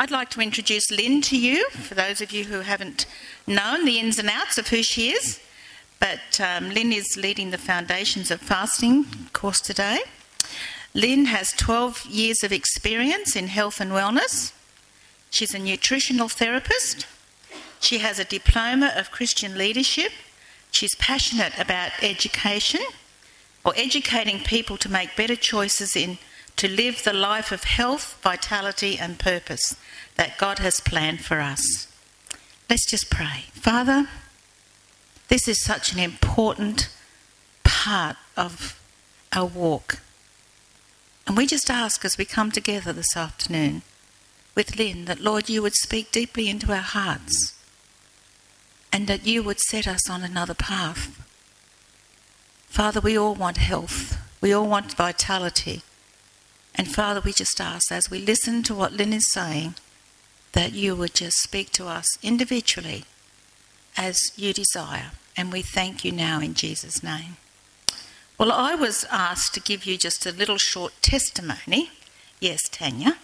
I'd like to introduce Lynn to you, for those of you who haven't known the ins and outs of who she is. But Lynn is leading the Foundations of Fasting course today. Lynn has 12 years of experience in health and wellness. She's a nutritional therapist. She has a diploma of Christian leadership. She's passionate about education, or educating people to make better choices to live the life of health, vitality and purpose that God has planned for us. Let's just pray. Father, this is such an important part of our walk. And we just ask as we come together this afternoon with Lynn that, Lord, you would speak deeply into our hearts and that you would set us on another path. Father, we all want health. We all want vitality. And Father, we just ask as we listen to what Lynn is saying that you would just speak to us individually as you desire. And we thank you now in Jesus' name. Well, I was asked to give you just a little short testimony. Yes, Tanya.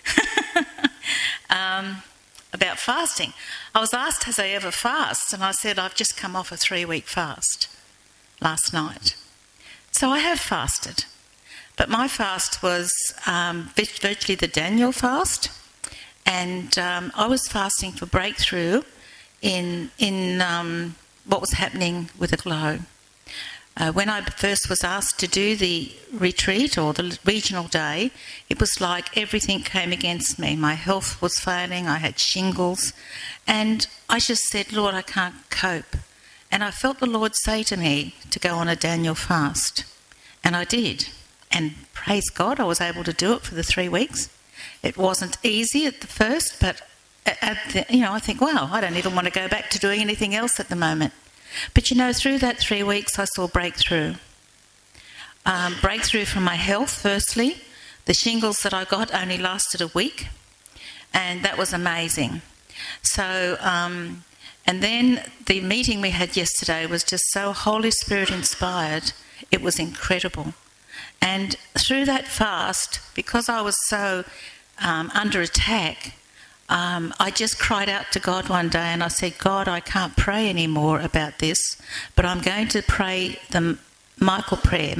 About fasting. I was asked, has I ever fasted? And I said, I've just come off a 3-week fast last night. So I have fasted. But my fast was virtually the Daniel fast. And I was fasting for breakthrough in what was happening with the Glow. When I first was asked to do the retreat or the regional day, it was like everything came against me. My health was failing, I had shingles, and I just said, Lord, I can't cope. And I felt the Lord say to me to go on a Daniel fast, and I did. And praise God, I was able to do it for the 3 weeks. It wasn't easy at the first, but I think, wow, I don't even want to go back to doing anything else at the moment. But through that 3 weeks, I saw breakthrough. Breakthrough from my health, firstly. The shingles that I got only lasted a week, and that was amazing. So, and then the meeting we had yesterday was just so Holy Spirit inspired. It was incredible. And through that fast, because I was so under attack, I just cried out to God one day and I said, God, I can't pray anymore about this, but I'm going to pray the Michael prayer,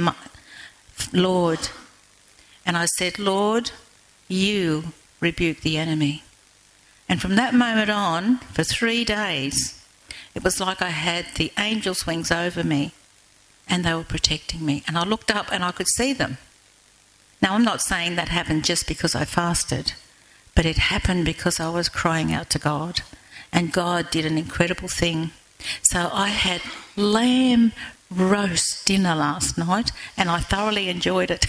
Lord. And I said, Lord, you rebuke the enemy. And from that moment on, for 3 days, it was like I had the angels' wings over me and they were protecting me. And I looked up and I could see them. Now, I'm not saying that happened just because I fasted, but it happened because I was crying out to God. And God did an incredible thing. So I had lamb roast dinner last night and I thoroughly enjoyed it.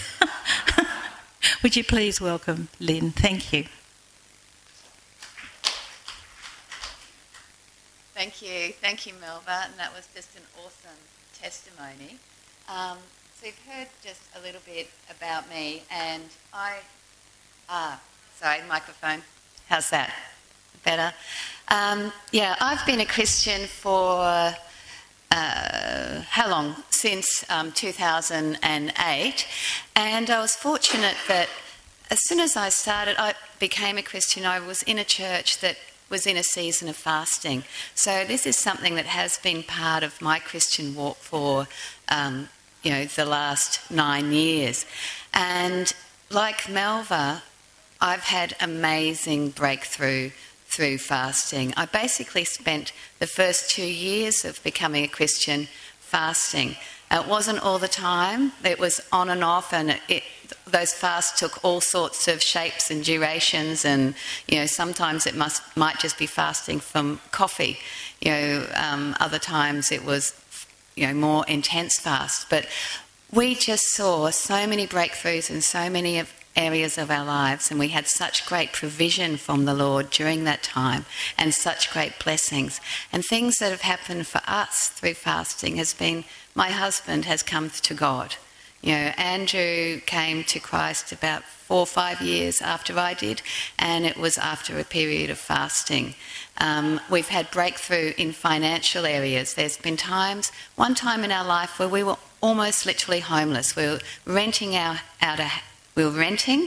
Would you please welcome Lynn? Thank you. Thank you, Melba, and that was just an awesome testimony. So you've heard just a little bit about me, and sorry, microphone. How's that? Better? I've been a Christian for how long? Since 2008, and I was fortunate that as soon as I became a Christian, I was in a church that was in a season of fasting. So this is something that has been part of my Christian walk for the last 9 years. And like Melva, I've had amazing breakthrough through fasting. I basically spent the first 2 years of becoming a Christian fasting. It wasn't all the time, it was on and off, and those fasts took all sorts of shapes and durations, and sometimes it might just be fasting from coffee. Other times it was more intense fast. But we just saw so many breakthroughs in so many areas of our lives, and we had such great provision from the Lord during that time and such great blessings. And things that have happened for us through fasting has been, my husband has come to God. Andrew came to Christ about 4 or 5 years after I did, and it was after a period of fasting. We've had breakthrough in financial areas. There's been one time in our life where we were almost literally homeless. We were renting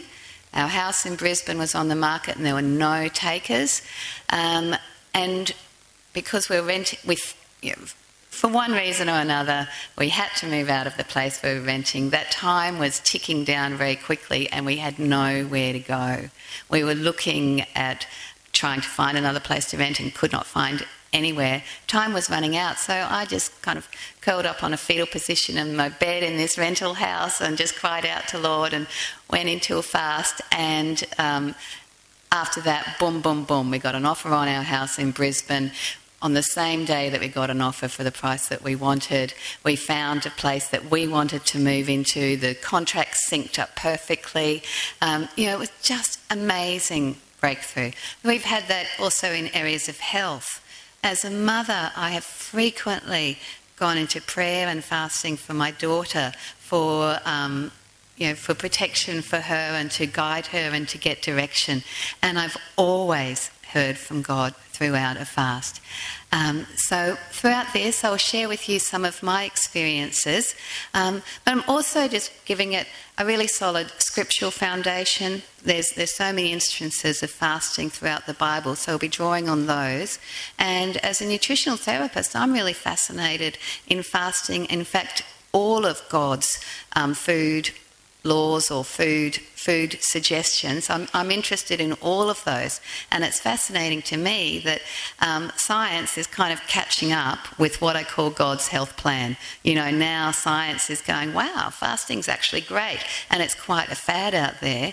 Our house in Brisbane was on the market and there were no takers. And because we were renting, for one reason or another, we had to move out of the place we were renting. That time was ticking down very quickly and we had nowhere to go. We were looking at trying to find another place to rent and could not find anywhere. Time was running out, so I just kind of curled up on a fetal position in my bed in this rental house and just cried out to Lord and went into a fast. And after that, boom, boom, boom, we got an offer on our house in Brisbane. On the same day that we got an offer for the price that we wanted, we found a place that we wanted to move into. The contract synced up perfectly. It was just amazing breakthrough. We've had that also in areas of health. As a mother, I have frequently gone into prayer and fasting for my daughter for protection for her and to guide her and to get direction. And I've always heard from God throughout a fast. So throughout this, I'll share with you some of my experiences, but I'm also just giving it a really solid scriptural foundation. There's so many instances of fasting throughout the Bible, so I'll be drawing on those. And as a nutritional therapist, I'm really fascinated in fasting. In fact, all of God's food laws or food suggestions. I'm interested in all of those, and it's fascinating to me that science is kind of catching up with what I call God's health plan. Now science is going, wow, fasting's actually great, and it's quite a fad out there.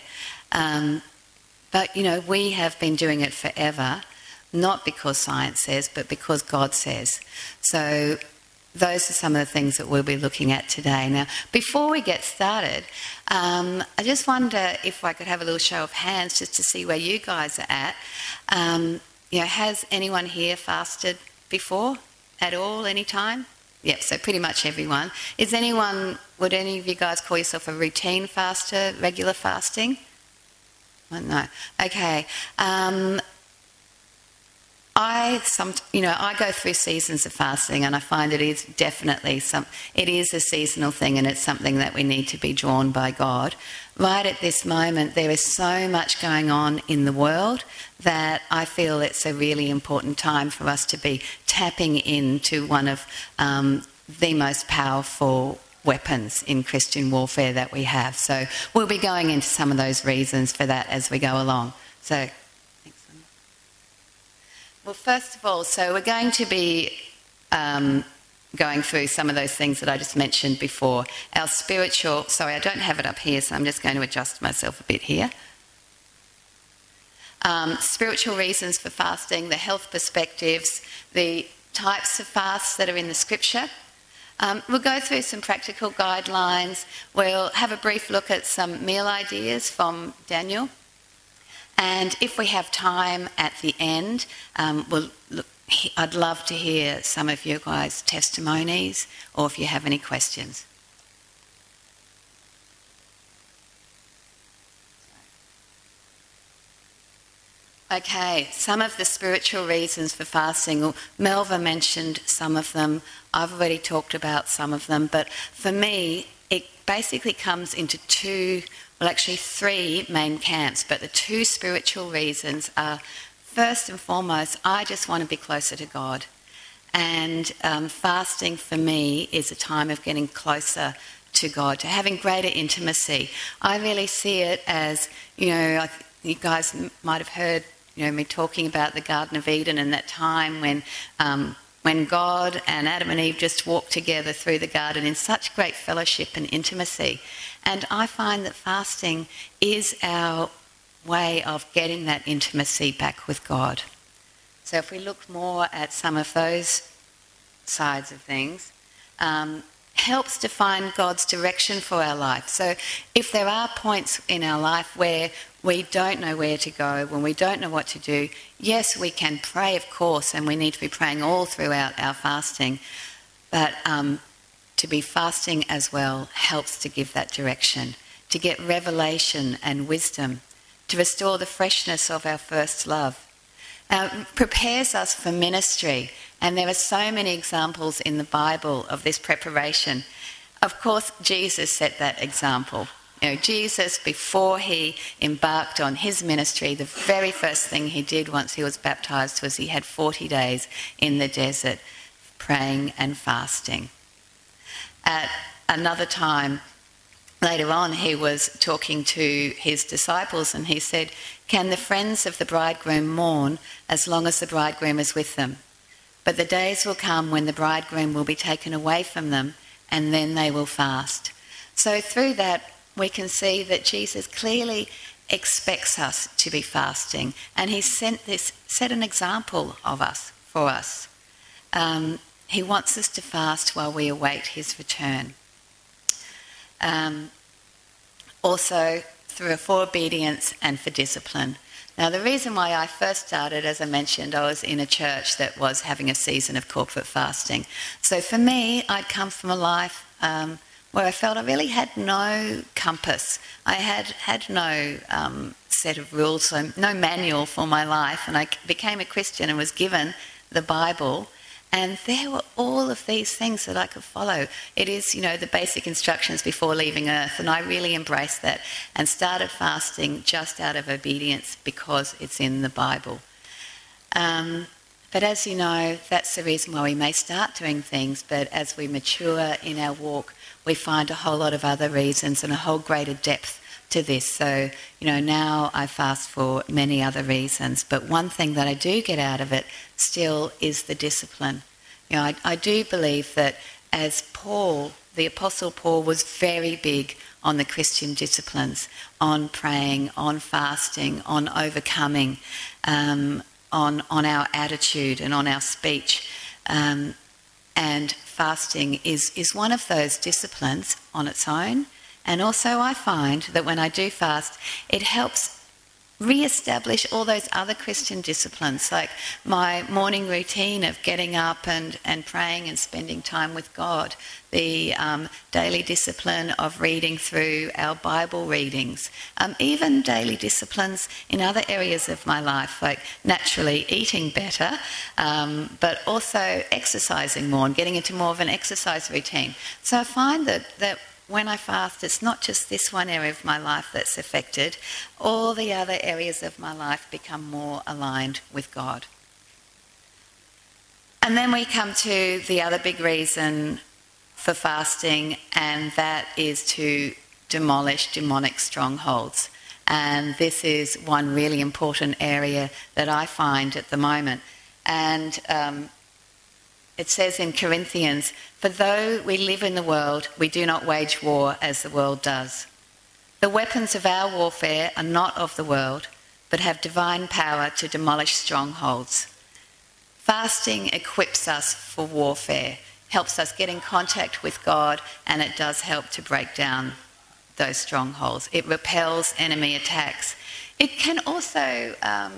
But we have been doing it forever, not because science says, but because God says. So those are some of the things that we'll be looking at today. Now, before we get started, I just wonder if I could have a little show of hands just to see where you guys are at. Has anyone here fasted before at all, any time? Yep, so pretty much everyone. Would any of you guys call yourself a routine faster, regular fasting? Well, no. Okay. I go through seasons of fasting, and I find it is definitely it is a seasonal thing, and it's something that we need to be drawn by God. Right at this moment, there is so much going on in the world that I feel it's a really important time for us to be tapping into one of the most powerful weapons in Christian warfare that we have. So we'll be going into some of those reasons for that as we go along. So. Well, first of all, so we're going to be going through some of those things that I just mentioned before. Our spiritual, sorry, I don't have it up here, so I'm just going to adjust myself a bit here. Spiritual reasons for fasting, the health perspectives, the types of fasts that are in the scripture. We'll go through some practical guidelines. We'll have a brief look at some meal ideas from Daniel. And if we have time at the end, I'd love to hear some of you guys' testimonies or if you have any questions. Okay, some of the spiritual reasons for fasting. Melva mentioned some of them. I've already talked about some of them. But for me, it basically comes into three main camps, but the two spiritual reasons are, first and foremost, I just want to be closer to God. And fasting for me is a time of getting closer to God, to having greater intimacy. I really see it as, you guys might have heard me talking about the Garden of Eden and that time when God and Adam and Eve just walked together through the garden in such great fellowship and intimacy. And I find that fasting is our way of getting that intimacy back with God. So if we look more at some of those sides of things, helps define God's direction for our life. So if there are points in our life where we don't know where to go, when we don't know what to do, yes, we can pray, of course, and we need to be praying all throughout our fasting, but to be fasting as well helps to give that direction, to get revelation and wisdom, to restore the freshness of our first love. Prepares us for ministry, and there are so many examples in the Bible of this preparation. Of course, Jesus set that example. You know, Jesus, before he embarked on his ministry, the very first thing he did once he was baptised was he had 40 days in the desert praying and fasting. At another time, later on, he was talking to his disciples and he said, "Can the friends of the bridegroom mourn as long as the bridegroom is with them? But the days will come when the bridegroom will be taken away from them, and then they will fast." So through that, we can see that Jesus clearly expects us to be fasting, and he set an example for us. He wants us to fast while we await his return. Also, for obedience and for discipline. Now, the reason why I first started, as I mentioned, I was in a church that was having a season of corporate fasting. So for me, I'd come from a life where I felt I really had no compass. I had no set of rules, so no manual for my life. And I became a Christian and was given the Bible. And there were all of these things that I could follow. It is, the basic instructions before leaving earth. And I really embraced that and started fasting just out of obedience because it's in the Bible. But as you know, that's the reason why we may start doing things. But as we mature in our walk, we find a whole lot of other reasons and a whole greater depth to this. So, now I fast for many other reasons. But one thing that I do get out of it still is the discipline. I do believe that as Paul, the Apostle Paul, was very big on the Christian disciplines, on praying, on fasting, on overcoming, on our attitude and on our speech. And fasting is one of those disciplines on its own. And also I find that when I do fast, it helps re-establish all those other Christian disciplines, like my morning routine of getting up and praying and spending time with God, the daily discipline of reading through our Bible readings, even daily disciplines in other areas of my life, like naturally eating better, but also exercising more and getting into more of an exercise routine. So I find that when I fast, it's not just this one area of my life that's affected. All the other areas of my life become more aligned with God. And then we come to the other big reason for fasting, and that is to demolish demonic strongholds. And this is one really important area that I find at the moment. And it says in Corinthians, "For though we live in the world, we do not wage war as the world does. The weapons of our warfare are not of the world, but have divine power to demolish strongholds." Fasting equips us for warfare, helps us get in contact with God, and it does help to break down those strongholds. It repels enemy attacks. It can also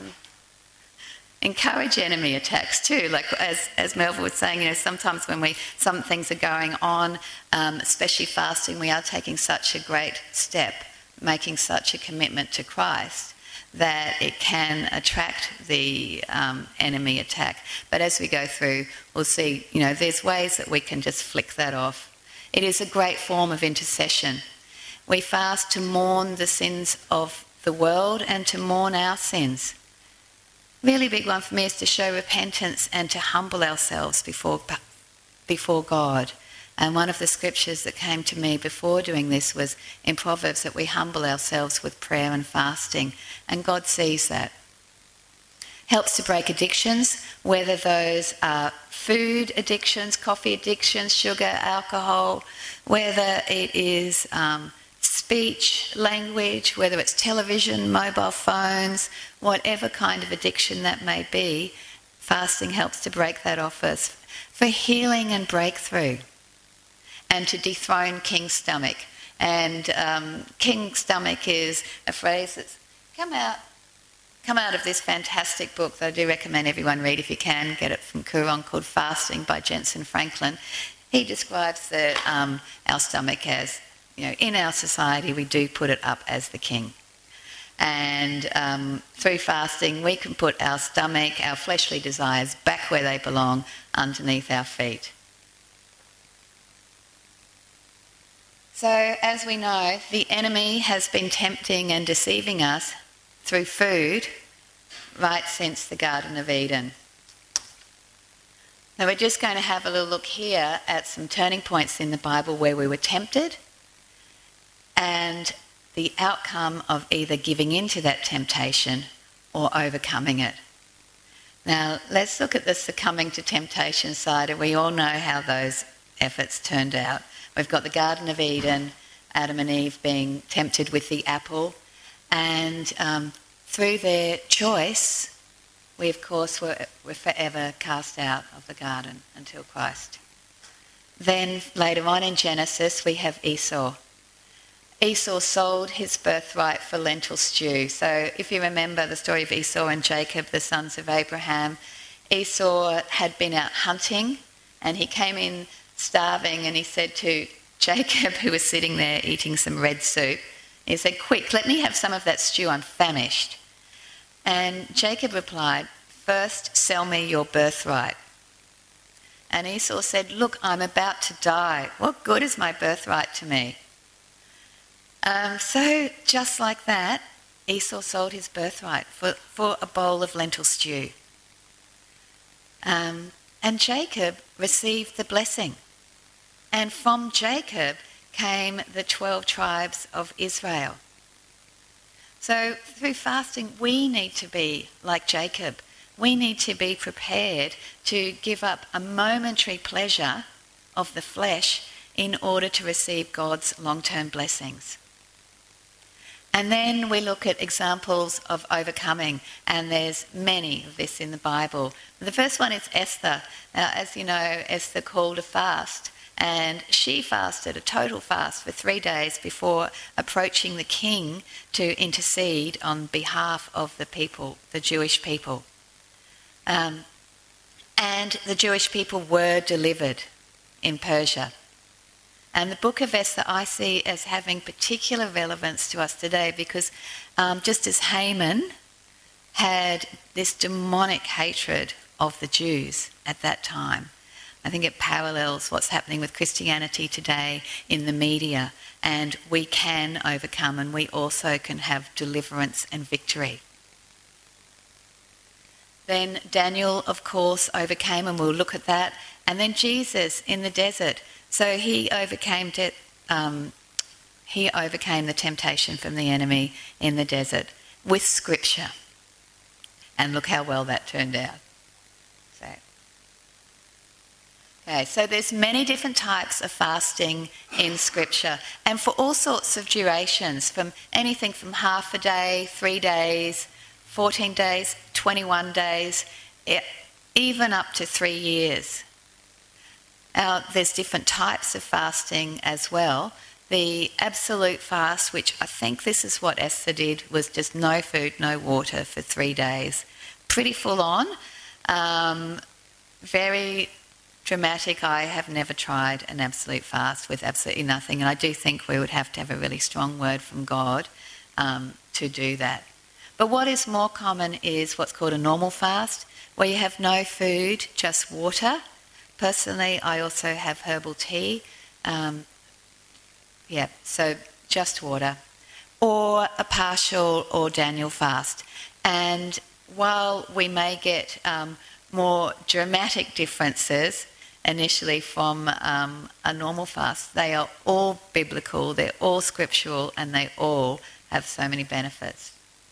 encourage enemy attacks too, like as Melville was saying, sometimes when some things are going on, especially fasting, we are taking such a great step, making such a commitment to Christ, that it can attract the enemy attack. But as we go through, we'll see, there's ways that we can just flick that off. It is a great form of intercession. We fast to mourn the sins of the world and to mourn our sins. Really big one for me is to show repentance and to humble ourselves before God. And one of the scriptures that came to me before doing this was in Proverbs, that we humble ourselves with prayer and fasting, and God sees that. Helps to break addictions, whether those are food addictions, coffee addictions, sugar, alcohol, whether it is speech, language, whether it's television, mobile phones, whatever kind of addiction that may be, fasting helps to break that off us, for healing and breakthrough, and to dethrone King Stomach. And King Stomach is a phrase that's come out of this fantastic book that I do recommend everyone read if you can, get it from Koorong, called Fasting by Jensen Franklin. He describes that our stomach as, in our society, we do put it up as the king. And through fasting, we can put our stomach, our fleshly desires, back where they belong, underneath our feet. So, as we know, the enemy has been tempting and deceiving us through food right since the Garden of Eden. Now, we're just going to have a little look here at some turning points in the Bible where we were tempted and the outcome of either giving in to that temptation or overcoming it. Now, let's look at the succumbing to temptation side, and we all know how those efforts turned out. We've got the Garden of Eden, Adam and Eve being tempted with the apple, and through their choice, we of course were forever cast out of the garden until Christ. Then later on in Genesis, we have Esau. Esau sold his birthright for lentil stew. So if you remember the story of Esau and Jacob, the sons of Abraham, Esau had been out hunting and he came in starving, and he said to Jacob, who was sitting there eating some red soup, he said, "Quick, let me have some of that stew, I'm famished." And Jacob replied, "First sell me your birthright." And Esau said, "Look, I'm about to die. What good is my birthright to me?" So just like that, Esau sold his birthright for a bowl of lentil stew. And Jacob received the blessing. And from Jacob came the 12 tribes of Israel. So through fasting, we need to be like Jacob. We need to be prepared to give up a momentary pleasure of the flesh in order to receive God's long-term blessings. And then we look at examples of overcoming, and there's many of this in the Bible. The first one is Esther. Now, as you know, Esther called a fast, and she fasted a total fast for 3 days before approaching the king to intercede on behalf of the people, the Jewish people. And the Jewish people were delivered in Persia. And the book of Esther I see as having particular relevance to us today because just as Haman had this demonic hatred of the Jews at that time, I think it parallels what's happening with Christianity today in the media, and we can overcome, and we also can have deliverance and victory. Then Daniel, of course, overcame, and we'll look at that. And then Jesus in the desert. So he overcame the temptation from the enemy in the desert with Scripture. And look how well that turned out. So there's many different types of fasting in Scripture, and for all sorts of durations, from anything from half a day, 3 days, 14 days, 21 days, even up to 3 years. There's different types of fasting as well. The absolute fast, which I think this is what Esther did, was just no food, no water for 3 days. Pretty full on, very dramatic. I have never tried an absolute fast with absolutely nothing, and I do think we would have to have a really strong word from God to do that. But what is more common is what's called a normal fast, where you have no food, just water. Personally, I also have herbal tea. So just water. Or a partial or Daniel fast. And while we may get more dramatic differences initially from a normal fast, they are all biblical, they're all scriptural, and they all have so many benefits.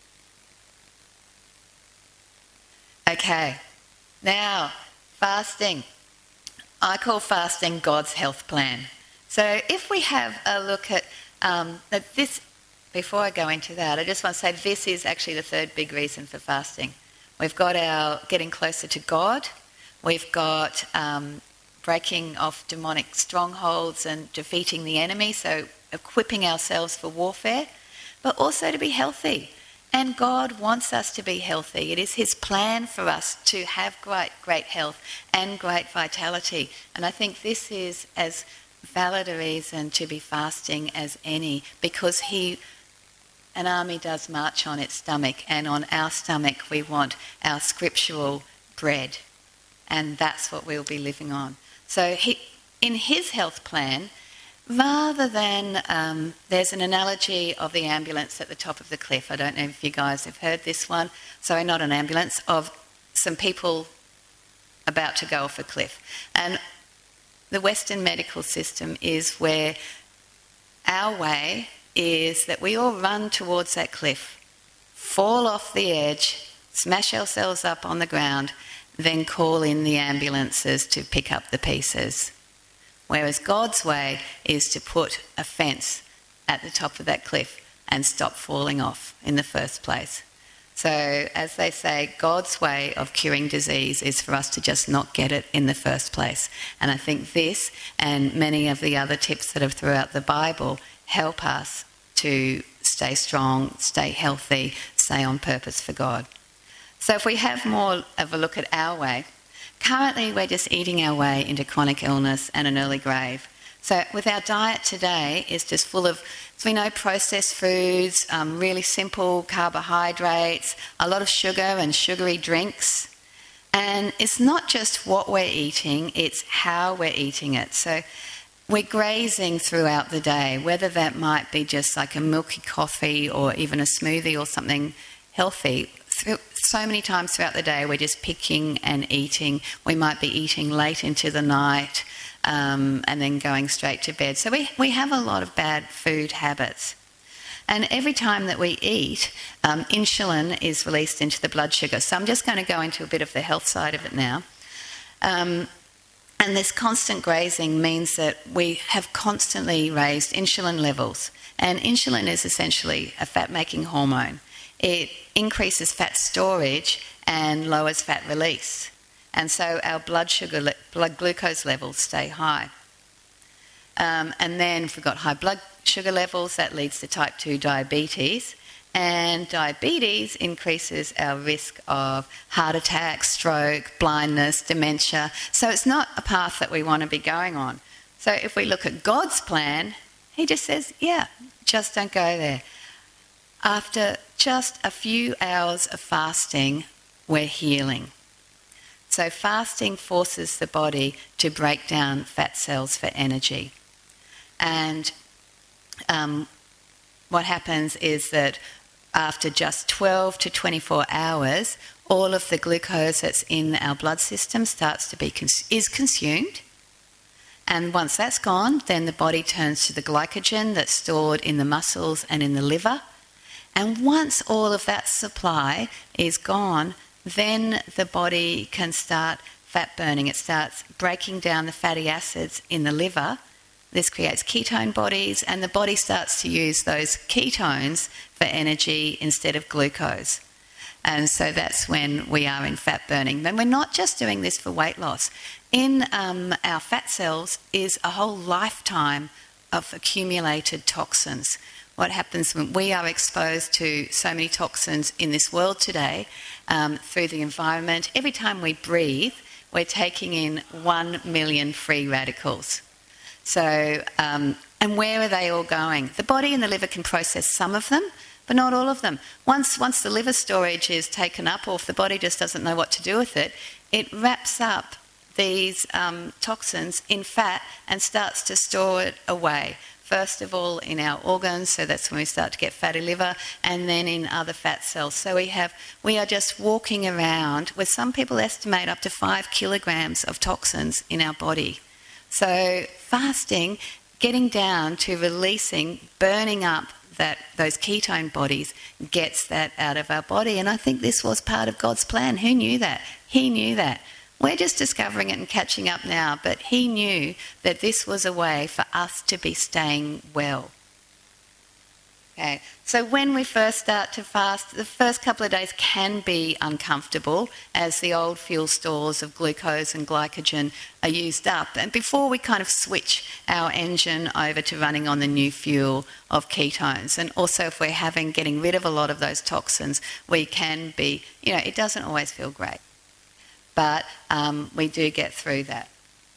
Okay, now fasting. I call fasting God's health plan. So if we have a look at this, before I go into that, I just want to say this is actually the third big reason for fasting. We've got our getting closer to God. We've got breaking off demonic strongholds and defeating the enemy, so equipping ourselves for warfare, but also to be healthy. And God wants us to be healthy. It is his plan for us to have great health and great vitality. And I think this is as valid a reason to be fasting as any, because an army does march on its stomach, and on our stomach we want our scriptural bread. And that's what we'll be living on. So in his health plan, rather than, there's an analogy of the ambulance at the top of the cliff. I don't know if you guys have heard this one. Sorry, not an ambulance, of some people about to go off a cliff. And the Western medical system is where our way is that we all run towards that cliff, fall off the edge, smash ourselves up on the ground, then call in the ambulances to pick up the pieces. Whereas God's way is to put a fence at the top of that cliff and stop falling off in the first place. So, as they say, God's way of curing disease is for us to just not get it in the first place. And I think this and many of the other tips that are throughout the Bible help us to stay strong, stay healthy, stay on purpose for God. So if we have more of a look at our way, currently we're just eating our way into chronic illness and an early grave. So with our diet today, it's just full of, as we know, processed foods, really simple carbohydrates, a lot of sugar and sugary drinks. And it's not just what we're eating, it's how we're eating it. So we're grazing throughout the day, whether that might be just like a milky coffee or even a smoothie or something healthy. So many times throughout the day we're just picking and eating. We might be eating late into the night and then going straight to bed. So we have a lot of bad food habits. And every time that we eat, insulin is released into the blood sugar. So I'm just going to go into a bit of the health side of it now. And this constant grazing means that we have constantly raised insulin levels. And insulin is essentially a fat-making hormone. It increases fat storage and lowers fat release. And so our blood glucose levels stay high. And then if we've got high blood sugar levels, that leads to type 2 diabetes. And diabetes increases our risk of heart attack, stroke, blindness, dementia. So it's not a path that we want to be going on. So if we look at God's plan, he just says, yeah, just don't go there. After just a few hours of fasting, we're healing. So fasting forces the body to break down fat cells for energy. And what happens is that after just 12 to 24 hours, all of the glucose that's in our blood system starts to be is consumed. And once that's gone, then the body turns to the glycogen that's stored in the muscles and in the liver. And once all of that supply is gone, then the body can start fat burning. It starts breaking down the fatty acids in the liver. This creates ketone bodies, and the body starts to use those ketones for energy instead of glucose. And so that's when we are in fat burning. Then we're not just doing this for weight loss. In our fat cells is a whole lifetime of accumulated toxins. What happens when we are exposed to so many toxins in this world today through the environment? Every time we breathe, we're taking in 1 million free radicals. So, and where are they all going? The body and the liver can process some of them, but not all of them. Once the liver storage is taken up, or if the body just doesn't know what to do with it, it wraps up these toxins in fat and starts to store it away. First of all in our organs, so that's when we start to get fatty liver, and then in other fat cells. So we are just walking around with, some people estimate, up to 5 kilograms of toxins in our body. So fasting, getting down to releasing, burning up those ketone bodies, gets that out of our body. And I think this was part of God's plan. Who knew that? He knew that. We're just discovering it and catching up now, but he knew that this was a way for us to be staying well. Okay, so when we first start to fast, the first couple of days can be uncomfortable as the old fuel stores of glucose and glycogen are used up, and before we kind of switch our engine over to running on the new fuel of ketones. And also if we're getting rid of a lot of those toxins, we can be, it doesn't always feel great. But we do get through that.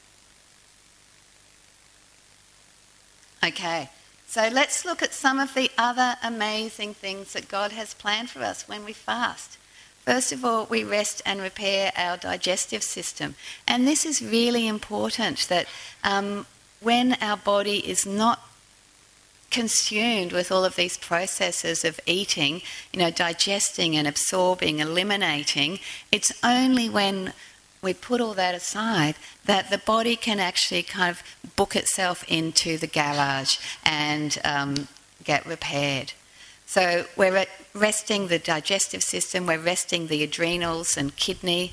Okay, so let's look at some of the other amazing things that God has planned for us when we fast. First of all, we rest and repair our digestive system. And this is really important, that when our body is not consumed with all of these processes of eating, digesting and absorbing, eliminating, it's only when we put all that aside that the body can actually kind of book itself into the garage and get repaired. So we're resting the digestive system, we're resting the adrenals and kidney.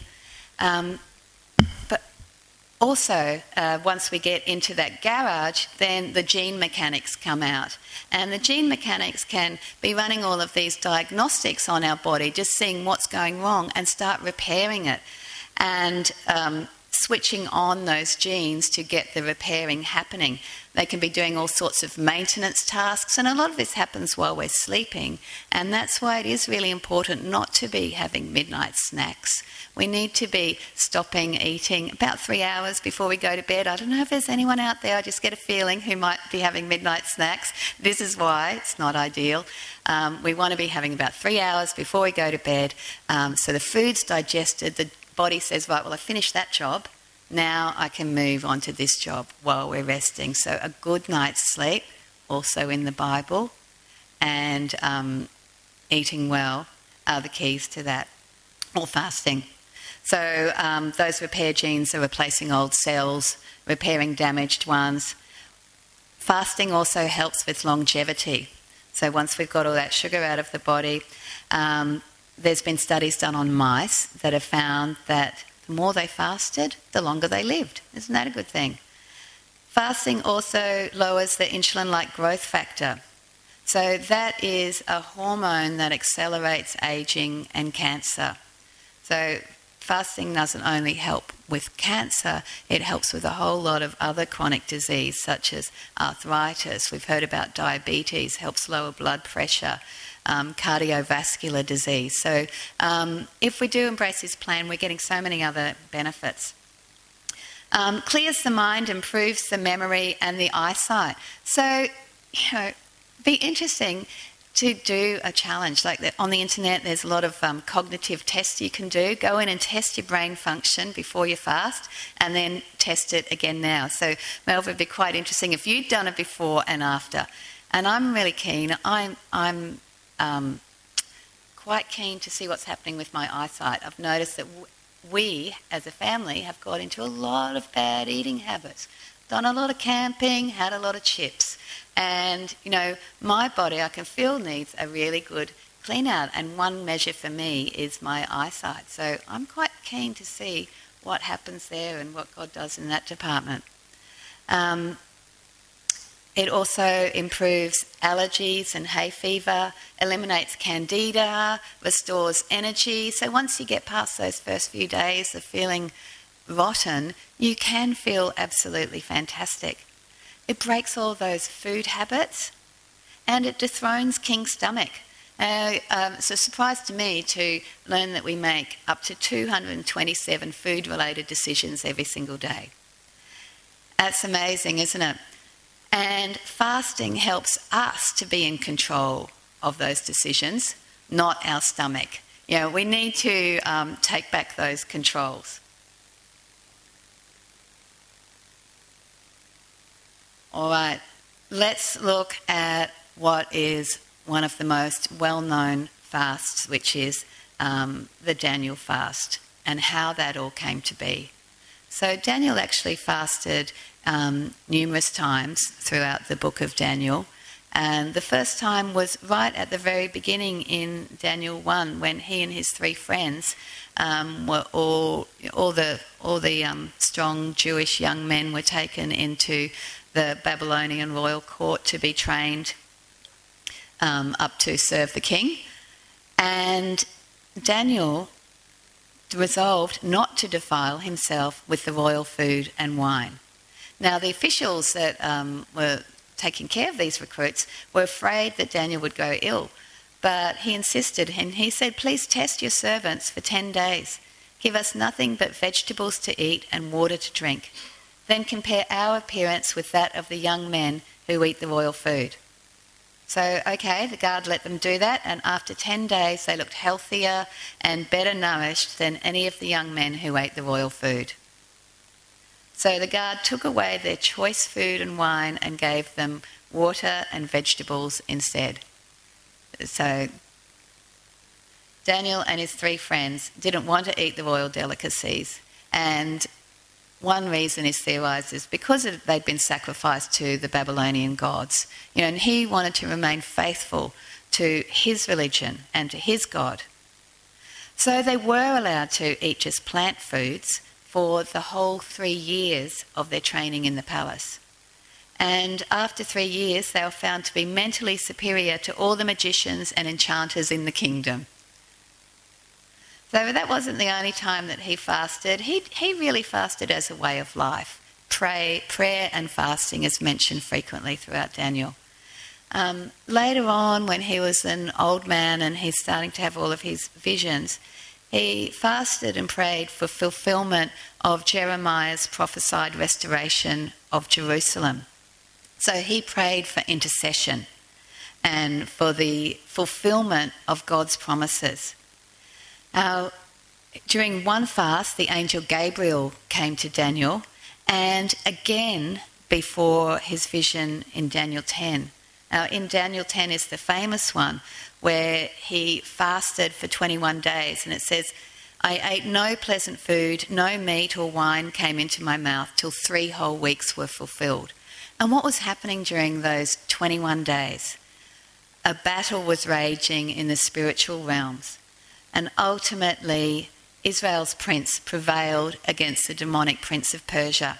But also, once we get into that garage, then the gene mechanics come out. And the gene mechanics can be running all of these diagnostics on our body, just seeing what's going wrong and start repairing it. And switching on those genes to get the repairing happening. They can be doing all sorts of maintenance tasks, and a lot of this happens while we're sleeping. And that's why it is really important not to be having midnight snacks. We need to be stopping eating about 3 hours before we go to bed. I don't know if there's anyone out there, I just get a feeling, who might be having midnight snacks. This is why it's not ideal. We want to be having about 3 hours before we go to bed, so the food's digested, the body says, right, well, I finished that job, now I can move on to this job while we're resting. So a good night's sleep, also in the Bible, and eating well are the keys to that, or fasting. So those repair genes are replacing old cells, repairing damaged ones. Fasting also helps with longevity. So once we've got all that sugar out of the body, there's been studies done on mice that have found that the more they fasted, the longer they lived. Isn't that a good thing? Fasting also lowers the insulin-like growth factor. So that is a hormone that accelerates aging and cancer. So fasting doesn't only help with cancer, it helps with a whole lot of other chronic disease such as arthritis. We've heard about diabetes, helps lower blood pressure. Cardiovascular disease. So if we do embrace this plan, we're getting so many other benefits. Clears the mind, improves the memory and the eyesight. So, be interesting to do a challenge. Like on the internet, there's a lot of cognitive tests you can do. Go in and test your brain function before you fast and then test it again now. So, Melva, it'd be quite interesting if you'd done it before and after. And I'm really keen. I'm quite keen to see what's happening with my eyesight. I've noticed that we, as a family, have got into a lot of bad eating habits. Done a lot of camping, had a lot of chips. And, my body, I can feel, needs a really good clean out. And one measure for me is my eyesight. So I'm quite keen to see what happens there and what God does in that department. It also improves allergies and hay fever, eliminates candida, restores energy. So once you get past those first few days of feeling rotten, you can feel absolutely fantastic. It breaks all those food habits and it dethrones king stomach. It's a surprise to me to learn that we make up to 227 food-related decisions every single day. That's amazing, isn't it? And fasting helps us to be in control of those decisions, not our stomach. We need to take back those controls. All right, let's look at what is one of the most well-known fasts, which is the Daniel fast, and how that all came to be. So Daniel actually fasted numerous times throughout the book of Daniel. And the first time was right at the very beginning in Daniel 1, when he and his 3 friends were all the strong Jewish young men were taken into the Babylonian royal court to be trained up to serve the king. And Daniel resolved not to defile himself with the royal food and wine. Now, the officials that were taking care of these recruits were afraid that Daniel would go ill, but he insisted, and he said, "Please test your servants for 10 days. Give us nothing but vegetables to eat and water to drink. Then compare our appearance with that of the young men who eat the royal food." So, okay, the guard let them do that, and after 10 days they looked healthier and better nourished than any of the young men who ate the royal food. So the guard took away their choice food and wine and gave them water and vegetables instead. So Daniel and his 3 friends didn't want to eat the royal delicacies, and one reason is theorised is because they'd been sacrificed to the Babylonian gods, and he wanted to remain faithful to his religion and to his God. So they were allowed to eat just plant foods for the whole 3 years of their training in the palace. And after 3 years, they were found to be mentally superior to all the magicians and enchanters in the kingdom. So that wasn't the only time that he fasted. He really fasted as a way of life. Prayer and fasting is mentioned frequently throughout Daniel. Later on, when he was an old man and he's starting to have all of his visions, he fasted and prayed for fulfillment of Jeremiah's prophesied restoration of Jerusalem. So he prayed for intercession and for the fulfillment of God's promises. During one fast, the angel Gabriel came to Daniel, and again before his vision in Daniel 10. Now, in Daniel 10 is the famous one where he fasted for 21 days, and it says, "I ate no pleasant food, no meat or wine came into my mouth till 3 whole weeks were fulfilled." And what was happening during those 21 days? A battle was raging in the spiritual realms. And ultimately, Israel's prince prevailed against the demonic prince of Persia.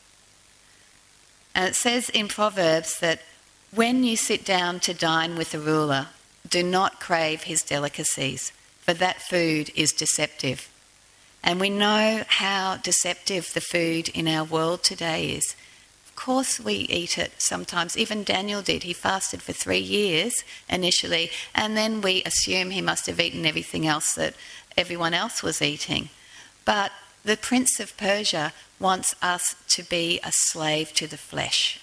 And it says in Proverbs that when you sit down to dine with a ruler, do not crave his delicacies, for that food is deceptive. And we know how deceptive the food in our world today is. Of course we eat it sometimes. Even Daniel did. He fasted for 3 years initially, and then we assume he must have eaten everything else that everyone else was eating. But the Prince of Persia wants us to be a slave to the flesh.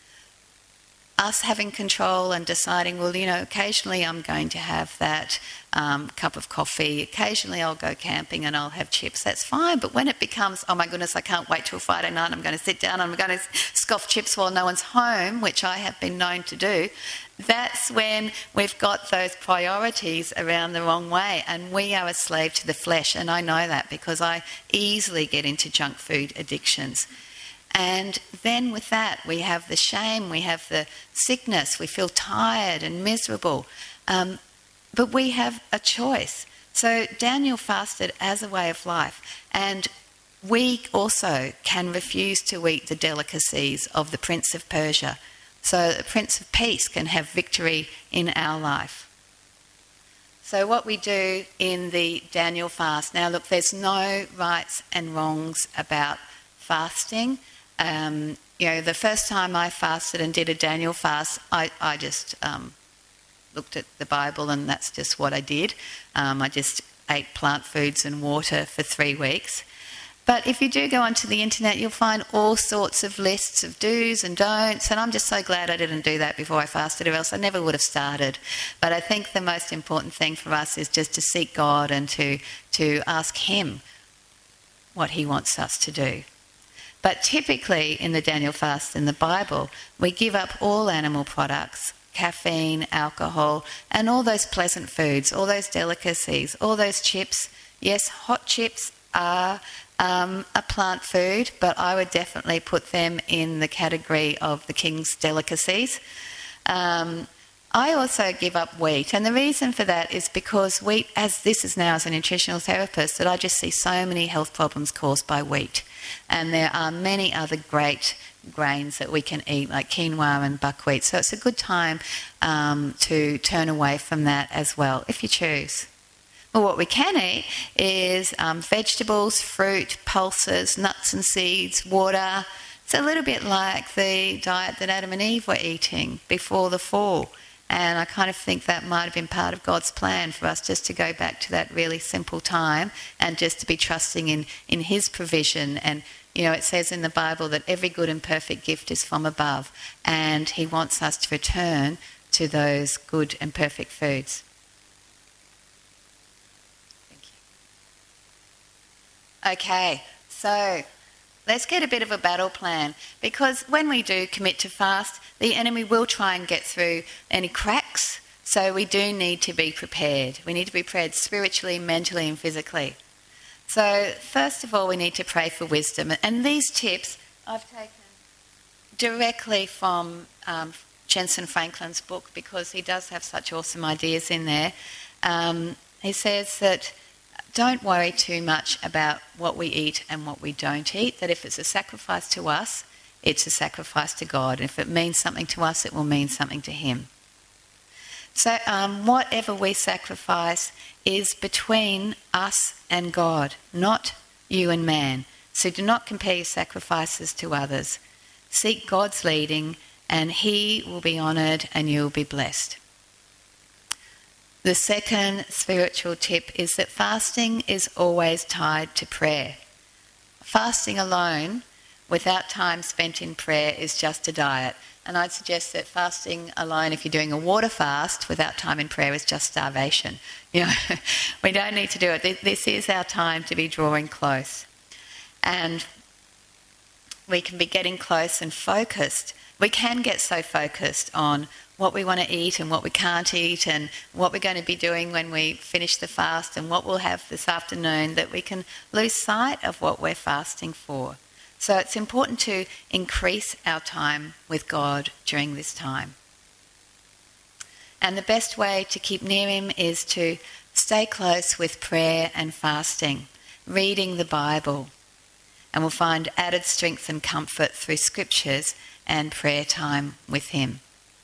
Us having control and deciding, well, occasionally I'm going to have that cup of coffee, occasionally I'll go camping and I'll have chips, that's fine. But when it becomes, oh my goodness, I can't wait till Friday night, I'm going to sit down and I'm going to scoff chips while no one's home, which I have been known to do, that's when we've got those priorities around the wrong way, and we are a slave to the flesh. And I know that because I easily get into junk food addictions. And then with that, we have the shame, we have the sickness, we feel tired and miserable. But we have a choice. So Daniel fasted as a way of life. And we also can refuse to eat the delicacies of the Prince of Persia. So the Prince of Peace can have victory in our life. So what we do in the Daniel fast, now look, there's no rights and wrongs about fasting. The first time I fasted and did a Daniel fast, I just looked at the Bible and that's just what I did. I just ate plant foods and water for 3 weeks. But if you do go onto the internet, you'll find all sorts of lists of do's and don'ts, and I'm just so glad I didn't do that before I fasted, or else I never would have started. But I think the most important thing for us is just to seek God and to ask him what he wants us to do. But typically in the Daniel fast in the Bible, we give up all animal products, caffeine, alcohol, and all those pleasant foods, all those delicacies, all those chips. Yes, hot chips are a plant food, but I would definitely put them in the category of the king's delicacies. I also give up wheat, and the reason for that is because wheat, as this is now as a nutritional therapist, that I just see so many health problems caused by wheat. And there are many other great grains that we can eat, like quinoa and buckwheat. So it's a good time to turn away from that as well, if you choose. Well, what we can eat is vegetables, fruit, pulses, nuts and seeds, water. It's a little bit like the diet that Adam and Eve were eating before the fall. And I kind of think that might have been part of God's plan for us, just to go back to that really simple time and just to be trusting in his provision. And, it says in the Bible that every good and perfect gift is from above, and he wants us to return to those good and perfect foods. Thank you. Okay, so let's get a bit of a battle plan, because when we do commit to fast, the enemy will try and get through any cracks. So we do need to be prepared. We need to be prepared spiritually, mentally and physically. So first of all, we need to pray for wisdom. And these tips I've taken directly from Jensen Franklin's book, because he does have such awesome ideas in there. He says that don't worry too much about what we eat and what we don't eat, that if it's a sacrifice to us, it's a sacrifice to God. If it means something to us, it will mean something to him. So whatever we sacrifice is between us and God, not you and man. So do not compare your sacrifices to others. Seek God's leading and he will be honoured and you will be blessed. The second spiritual tip is that fasting is always tied to prayer. Fasting alone without time spent in prayer is just a diet. And I'd suggest that fasting alone, if you're doing a water fast without time in prayer, is just starvation. We don't need to do it. This is our time to be drawing close. And we can be getting close and focused. We can get so focused on what we want to eat and what we can't eat and what we're going to be doing when we finish the fast and what we'll have this afternoon, that we can lose sight of what we're fasting for. So it's important to increase our time with God during this time. And the best way to keep near him is to stay close with prayer and fasting, reading the Bible. And we'll find added strength and comfort through scriptures and prayer time with him.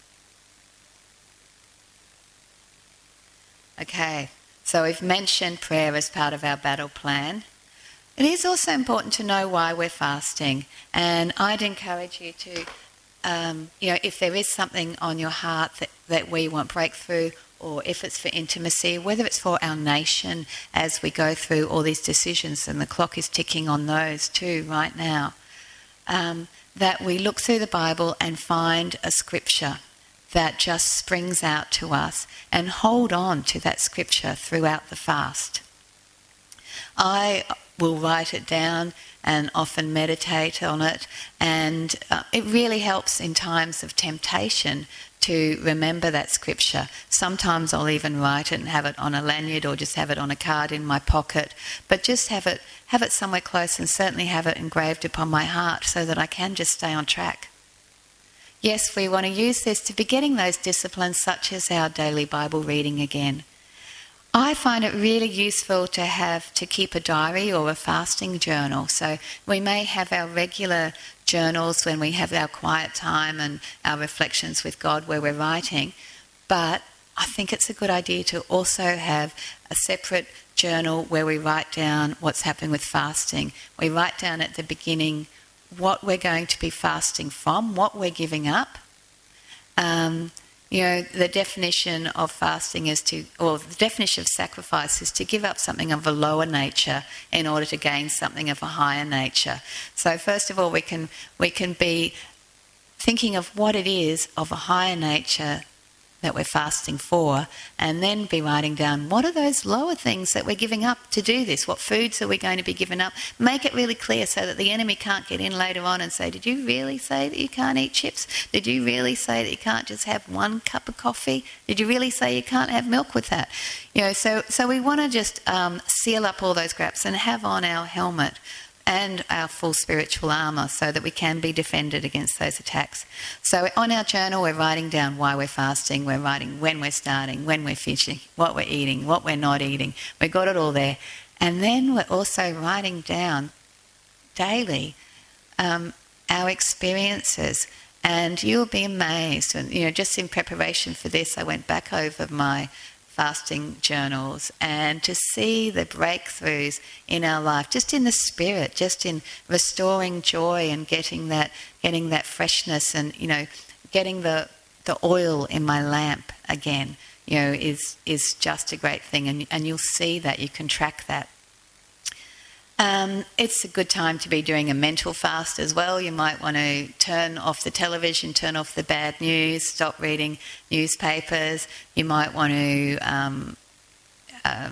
Okay, so we've mentioned prayer as part of our battle plan. It is also important to know why we're fasting, and I'd encourage you to, if there is something on your heart that we want breakthrough, or if it's for intimacy, whether it's for our nation as we go through all these decisions, and the clock is ticking on those too right now, that we look through the Bible and find a scripture that just springs out to us and hold on to that scripture throughout the fast. I will write it down and often meditate on it, and it really helps in times of temptation to remember that scripture. Sometimes I'll even write it and have it on a lanyard or just have it on a card in my pocket, but just have it somewhere close, and certainly have it engraved upon my heart so that I can just stay on track. Yes, we want to use this to be getting those disciplines such as our daily Bible reading again. I find it really useful to keep a diary or a fasting journal. So we may have our regular journals when we have our quiet time and our reflections with God where we're writing, but I think it's a good idea to also have a separate journal where we write down what's happening with fasting. We write down at the beginning what we're going to be fasting from, what we're giving up. The definition of fasting the definition of sacrifice is to give up something of a lower nature in order to gain something of a higher nature. So first of all, we can be thinking of what it is of a higher nature that we're fasting for, and then be writing down what are those lower things that we're giving up to do this, what foods are we going to be giving up. Make it really clear so that the enemy can't get in later on and say, did you really say that you can't eat chips? Did you really say that you can't just have one cup of coffee? Did you really say you can't have milk with that? So we want to just seal up all those gaps and have on our helmet and our full spiritual armour so that we can be defended against those attacks. So on our journal, we're writing down why we're fasting, we're writing when we're starting, when we're finishing, what we're eating, what we're not eating. We've got it all there. And then we're also writing down daily our experiences. And you'll be amazed. And, just in preparation for this, I went back over my fasting journals, and to see the breakthroughs in our life, just in the spirit, just in restoring joy and getting that freshness, and getting the oil in my lamp again, is just a great thing, and you'll see that, you can track that. It's a good time to be doing a mental fast as well. You might want to turn off the television, turn off the bad news, stop reading newspapers. You might want to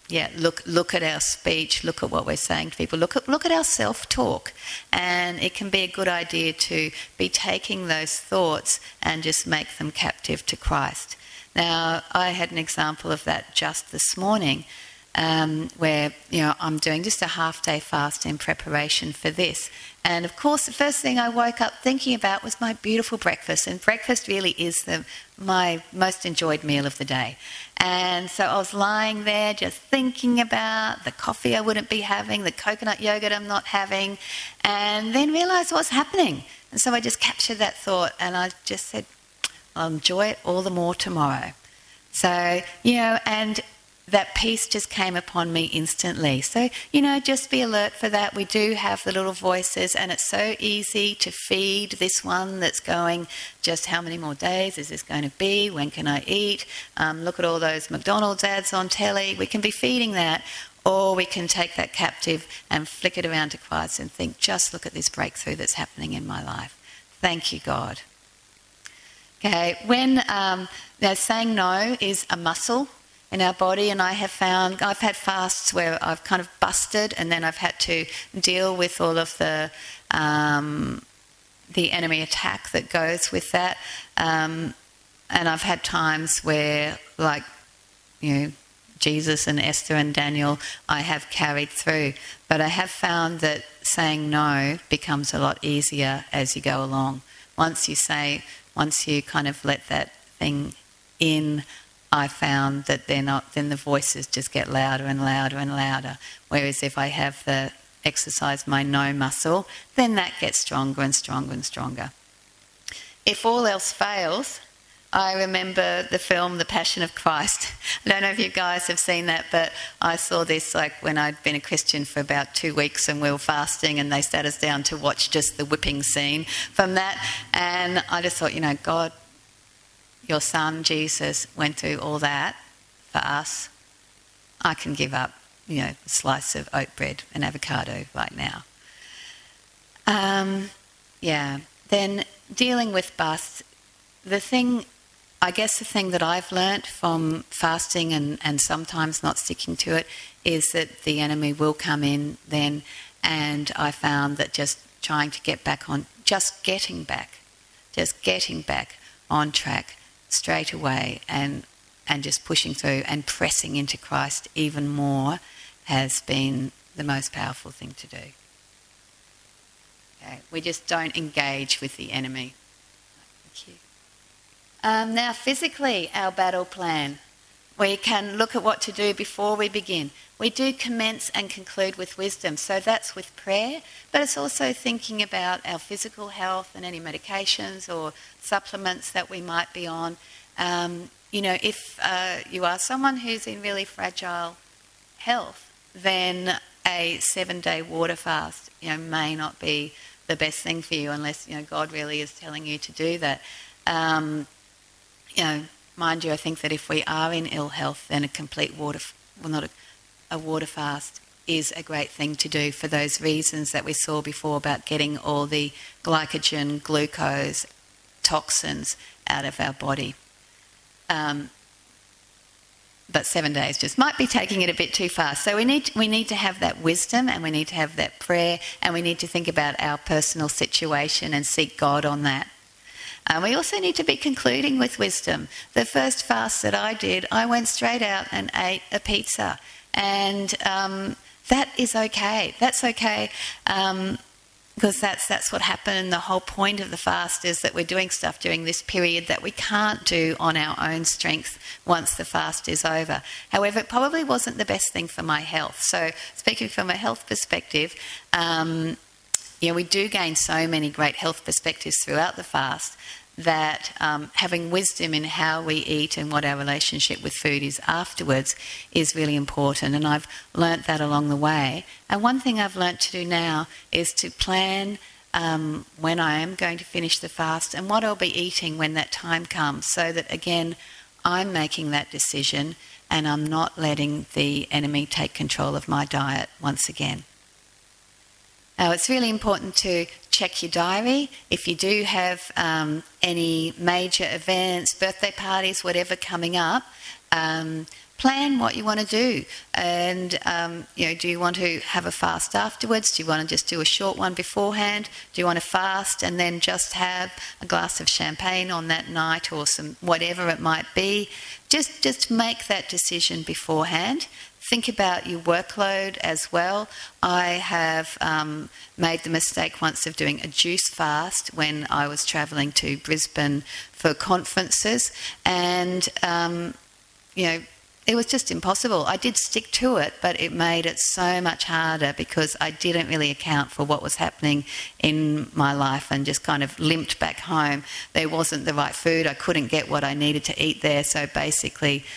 look at our speech, look at what we're saying to people, look at our self-talk. And it can be a good idea to be taking those thoughts and just make them captive to Christ. Now, I had an example of that just this morning, where I'm doing just a half-day fast in preparation for this. And of course, the first thing I woke up thinking about was my beautiful breakfast. And breakfast really is my most enjoyed meal of the day. And so I was lying there just thinking about the coffee I wouldn't be having, the coconut yogurt I'm not having, and then realised what's happening. And so I just captured that thought and I just said, I'll enjoy it all the more tomorrow. So, and that peace just came upon me instantly. So, just be alert for that. We do have the little voices, and it's so easy to feed this one that's going, just how many more days is this going to be? When can I eat? Look at all those McDonald's ads on telly. We can be feeding that, or we can take that captive and flick it around to Christ and think, just look at this breakthrough that's happening in my life. Thank you, God. Okay, when saying no is a muscle in our body, and I've had fasts where I've kind of busted, and then I've had to deal with all of the enemy attack that goes with that, and I've had times where, like, Jesus and Esther and Daniel, I have carried through, but I have found that saying no becomes a lot easier as you go along. Once you kind of let that thing in, I found that then the voices just get louder and louder and louder. Whereas if I have exercise my no muscle, then that gets stronger and stronger and stronger. If all else fails, I remember the film The Passion of Christ. I don't know if you guys have seen that, but I saw this when I'd been a Christian for about 2 weeks and we were fasting, and they sat us down to watch just the whipping scene from that. And I just thought, God, your son Jesus went through all that for us. I can give up, a slice of oat bread and avocado right now. Then dealing with busts, the thing that I've learnt from fasting and sometimes not sticking to it is that the enemy will come in then, and I found that just trying to get back on, just getting back on track straight away and just pushing through and pressing into Christ even more has been the most powerful thing to do. Okay, we just don't engage with the enemy. Thank you. Now, physically, our battle plan. We can look at what to do before we begin. We do commence and conclude with wisdom, so that's with prayer, but it's also thinking about our physical health and any medications or supplements that we might be on. If you are someone who's in really fragile health, then a 7-day water fast, may not be the best thing for you unless, God really is telling you to do that. Mind you, I think that if we are in ill health, then a water fast is a great thing to do for those reasons that we saw before about getting all the glycogen, glucose, toxins out of our body. But 7 days just might be taking it a bit too far. So we need to have that wisdom, and we need to have that prayer, and we need to think about our personal situation and seek God on that. We also need to be concluding with wisdom. The first fast that I did, I went straight out and ate a pizza. And that is okay. That's okay, because that's what happened. The whole point of the fast is that we're doing stuff during this period that we can't do on our own strength once the fast is over. However, it probably wasn't the best thing for my health. So speaking from a health perspective, we do gain so many great health perspectives throughout the fast that having wisdom in how we eat and what our relationship with food is afterwards is really important. And I've learnt that along the way. And one thing I've learnt to do now is to plan when I am going to finish the fast and what I'll be eating when that time comes, so that, again, I'm making that decision and I'm not letting the enemy take control of my diet once again. Now, it's really important to check your diary. If you do have any major events, birthday parties, whatever coming up, plan what you want to do. And, do you want to have a fast afterwards? Do you want to just do a short one beforehand? Do you want to fast and then just have a glass of champagne on that night, or some whatever it might be? Just make that decision beforehand. Think about your workload as well. I have made the mistake once of doing a juice fast when I was travelling to Brisbane for conferences, and it was just impossible. I did stick to it, but it made it so much harder because I didn't really account for what was happening in my life and just kind of limped back home. There wasn't the right food. I couldn't get what I needed to eat there. So basically,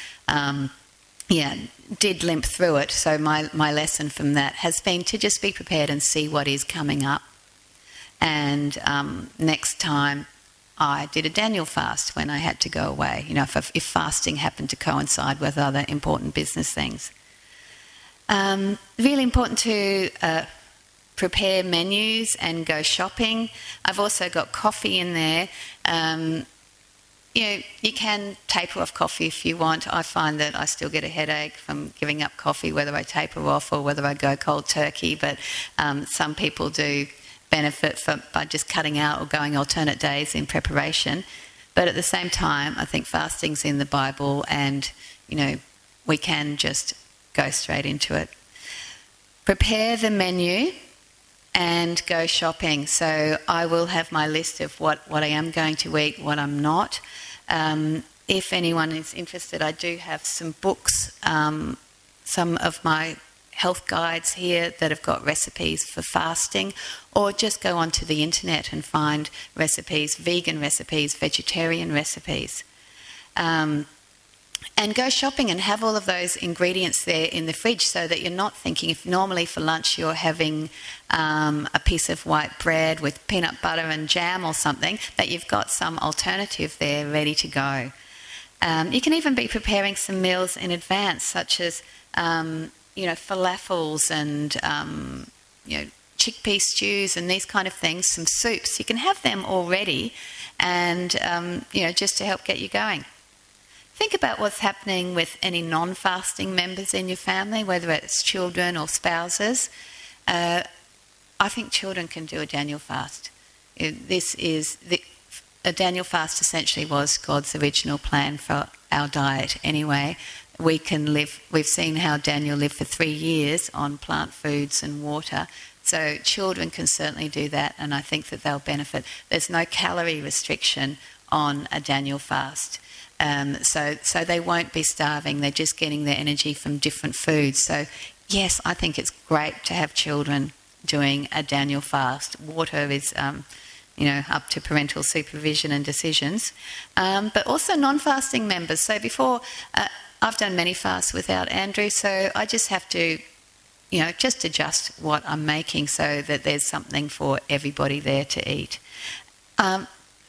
did limp through it. So my lesson from that has been to just be prepared and see what is coming up. And next time, I did a Daniel fast when I had to go away, if fasting happened to coincide with other important business things. Really important to prepare menus and go shopping. I've also got coffee in there. You can taper off coffee if you want. I find that I still get a headache from giving up coffee, whether I taper off or whether I go cold turkey, but some people do benefit by just cutting out or going alternate days in preparation. But at the same time, I think fasting's in the Bible, and we can just go straight into it. Prepare the menu and go shopping. So I will have my list of what I am going to eat, what I'm not. If anyone is interested, I do have some books, some of my health guides here that have got recipes for fasting, or just go onto the internet and find recipes, vegan recipes, vegetarian recipes. And go shopping and have all of those ingredients there in the fridge, so that you're not thinking, if normally for lunch you're having a piece of white bread with peanut butter and jam or something, that you've got some alternative there ready to go. You can even be preparing some meals in advance, such as falafels and chickpea stews and these kind of things, some soups. You can have them already, and just to help get you going. Think about what's happening with any non-fasting members in your family, whether it's children or spouses. I think children can do a Daniel fast. A Daniel fast essentially was God's original plan for our diet anyway. We've seen how Daniel lived for 3 years on plant foods and water. So children can certainly do that, and I think that they'll benefit. There's no calorie restriction on a Daniel fast. So they won't be starving. They're just getting their energy from different foods. So yes, I think it's great to have children doing a Daniel fast. Water is up to parental supervision and decisions. But also non-fasting members. So before... I've done many fasts without Andrew, so I just have to, just adjust what I'm making so that there's something for everybody there to eat. And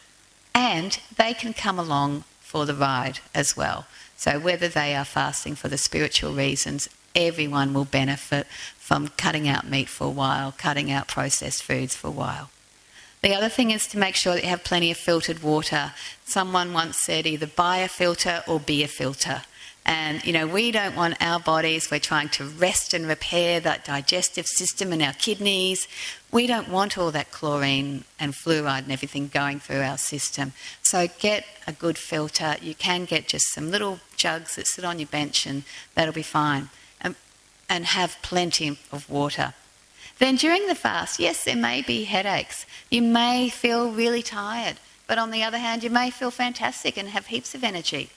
they can come along for the ride as well. So whether they are fasting for the spiritual reasons, everyone will benefit from cutting out meat for a while, cutting out processed foods for a while. The other thing is to make sure that you have plenty of filtered water. Someone once said either buy a filter or be a filter. And, we don't want our bodies, we're trying to rest and repair that digestive system and our kidneys. We don't want all that chlorine and fluoride and everything going through our system. So get a good filter. You can get just some little jugs that sit on your bench, and that'll be fine. And have plenty of water. Then during the fast, yes, there may be headaches. You may feel really tired. But on the other hand, you may feel fantastic and have heaps of energy.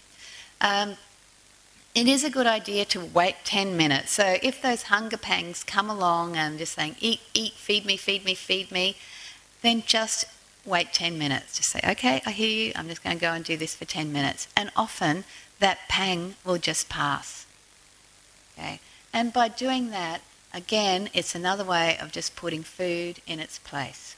It is a good idea to wait 10 minutes. So if those hunger pangs come along and just saying, eat, eat, feed me, then just wait 10 minutes. Just say, okay, I hear you. I'm just going to go and do this for 10 minutes. And often that pang will just pass. Okay? And by doing that, again, it's another way of just putting food in its place.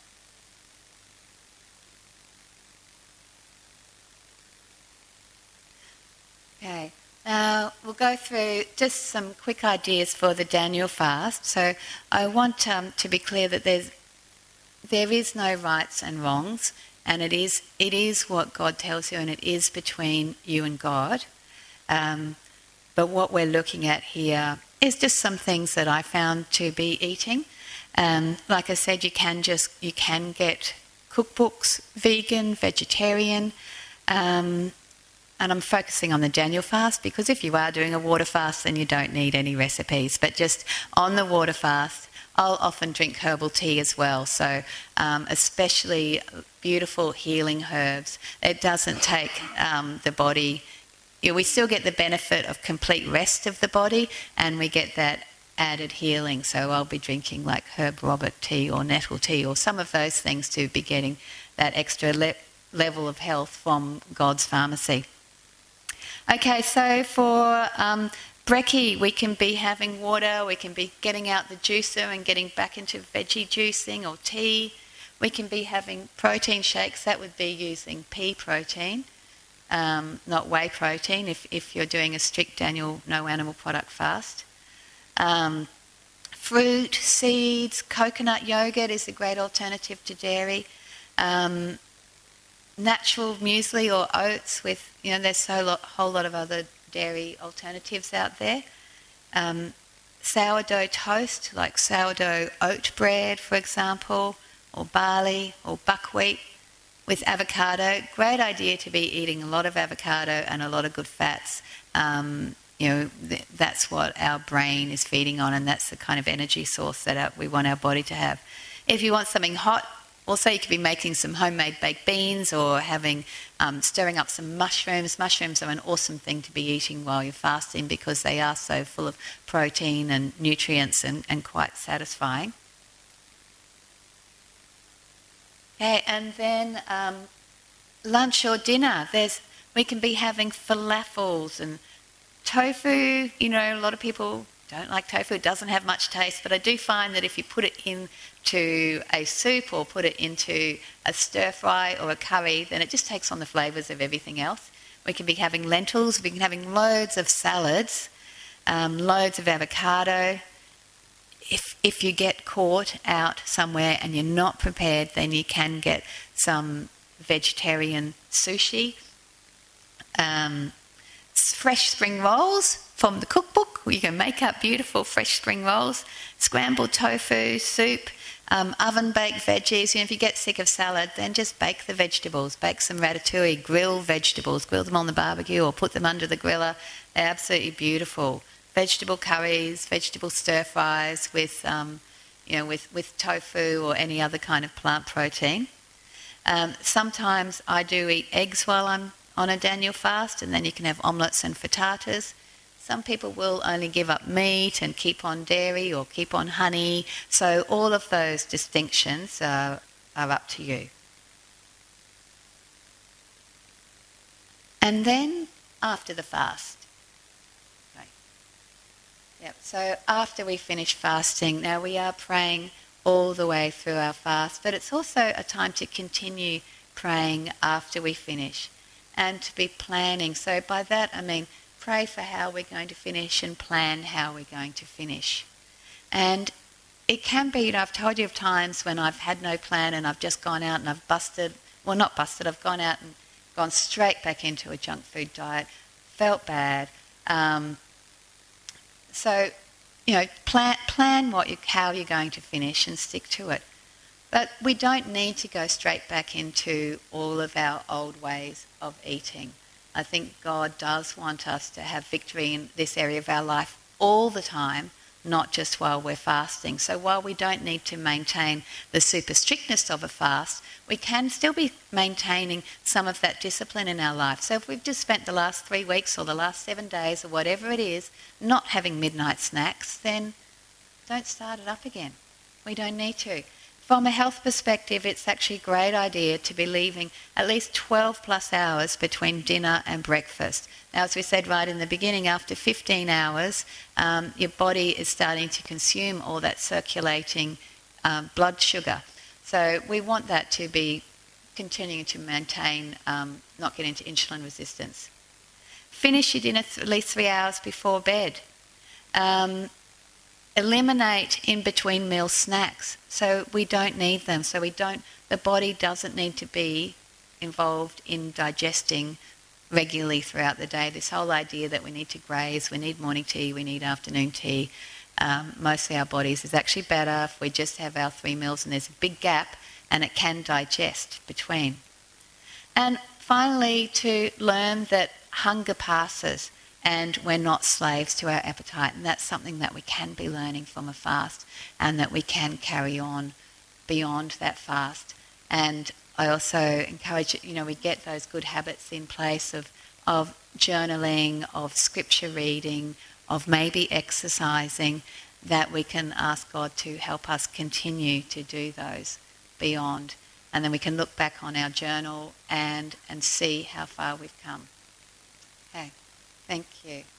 Okay. Now, we'll go through just some quick ideas for the Daniel fast. So I want to be clear that there is no rights and wrongs, and it is what God tells you, and it is between you and God. But what we're looking at here is just some things that I found to be eating. Like I said, you can get cookbooks, vegan, vegetarian, and I'm focusing on the Daniel fast, because if you are doing a water fast, then you don't need any recipes. But just on the water fast, I'll often drink herbal tea as well. So especially beautiful healing herbs. It doesn't take the body... we still get the benefit of complete rest of the body, and we get that added healing. So I'll be drinking like Herb Robert tea or nettle tea or some of those things to be getting that extra level of health from God's pharmacy. Okay, so for brekkie, we can be having water, we can be getting out the juicer and getting back into veggie juicing or tea. We can be having protein shakes. That would be using pea protein, not whey protein, if you're doing a strict Daniel no animal product fast. Fruit, seeds, coconut yogurt is a great alternative to dairy. Natural muesli or oats with, there's a whole lot of other dairy alternatives out there. Sourdough toast, like sourdough oat bread, for example, or barley or buckwheat with avocado. Great idea to be eating a lot of avocado and a lot of good fats. That's what our brain is feeding on, and that's the kind of energy source that we want our body to have. If you want something hot, also you could be making some homemade baked beans or stirring up some mushrooms. Mushrooms are an awesome thing to be eating while you're fasting because they are so full of protein and nutrients and quite satisfying. Okay, and then lunch or dinner. We can be having falafels and tofu. A lot of people don't like tofu. It doesn't have much taste, but I do find that if you put it into a soup or put it into a stir fry or a curry, then it just takes on the flavours of everything else. We can be having lentils. We can be having loads of salads, loads of avocado. If you get caught out somewhere and you're not prepared, then you can get some vegetarian sushi. Fresh spring rolls from the cookbook. You can make up beautiful fresh spring rolls. Scrambled tofu, soup, oven-baked veggies. If you get sick of salad, then just bake the vegetables. Bake some ratatouille, grill vegetables. Grill them on the barbecue or put them under the griller. They're absolutely beautiful. Vegetable curries, vegetable stir-fries with tofu or any other kind of plant protein. Sometimes I do eat eggs while I'm on a Daniel fast, and then you can have omelettes and frittatas. Some people will only give up meat and keep on dairy or keep on honey. So all of those distinctions are up to you. And then after the fast. Right. Yep. So after we finish fasting, now we are praying all the way through our fast, but it's also a time to continue praying after we finish and to be planning. So by that I mean pray for how we're going to finish and plan how we're going to finish. And it can be, I've told you of times when I've had no plan and I've just gone out and I've I've gone out and gone straight back into a junk food diet, felt bad. Plan how you're going to finish and stick to it. But we don't need to go straight back into all of our old ways of eating. I think God does want us to have victory in this area of our life all the time, not just while we're fasting. So while we don't need to maintain the super strictness of a fast, we can still be maintaining some of that discipline in our life. So if we've just spent the last 3 weeks or the last 7 days or whatever it is not having midnight snacks, then don't start it up again. We don't need to. From a health perspective, it's actually a great idea to be leaving at least 12 plus hours between dinner and breakfast. Now, as we said right in the beginning, after 15 hours, your body is starting to consume all that circulating blood sugar. So we want that to be continuing to maintain, not get into insulin resistance. Finish your dinner at least 3 hours before bed. Eliminate in between meal snacks, so we don't need them. So the body doesn't need to be involved in digesting regularly throughout the day. This whole idea that we need to graze, we need morning tea, we need afternoon tea. Mostly our bodies is actually better if we just have our 3 meals and there's a big gap and it can digest between. And finally, to learn that hunger passes and we're not slaves to our appetite, and that's something that we can be learning from a fast and that we can carry on beyond that fast. And I also encourage, we get those good habits in place of journaling, of scripture reading, of maybe exercising, that we can ask God to help us continue to do those beyond. And then we can look back on our journal and see how far we've come. Okay, thank you.